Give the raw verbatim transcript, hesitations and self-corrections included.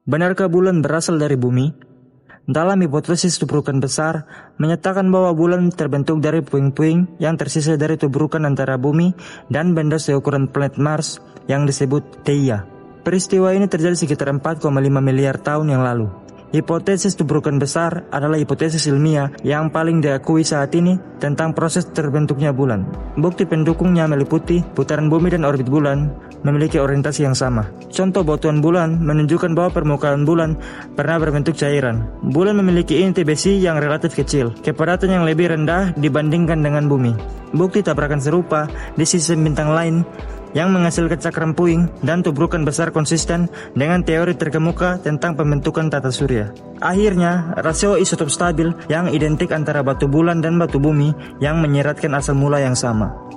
Benarkah bulan berasal dari bumi? Dalam hipotesis tubrukan besar, menyatakan bahwa bulan terbentuk dari puing-puing yang tersisa dari tubrukan antara bumi dan benda seukuran planet Mars yang disebut Theia. Peristiwa ini terjadi sekitar empat koma lima miliar tahun yang lalu. Hipotesis tubrukan besar adalah hipotesis ilmiah yang paling diakui saat ini tentang proses terbentuknya bulan. Bukti pendukungnya meliputi putaran bumi dan orbit bulan memiliki orientasi yang sama. Contoh batuan bulan menunjukkan bahwa permukaan bulan pernah berbentuk cairan. Bulan memiliki inti besi yang relatif kecil, kepadatan yang lebih rendah dibandingkan dengan bumi. Bukti tabrakan serupa di sistem bintang lain yang menghasilkan cakram puing dan tubrukan besar konsisten dengan teori terkemuka tentang pembentukan tata surya. Akhirnya, rasio isotop stabil yang identik antara batu bulan dan batu bumi yang menyeratkan asal mula yang sama.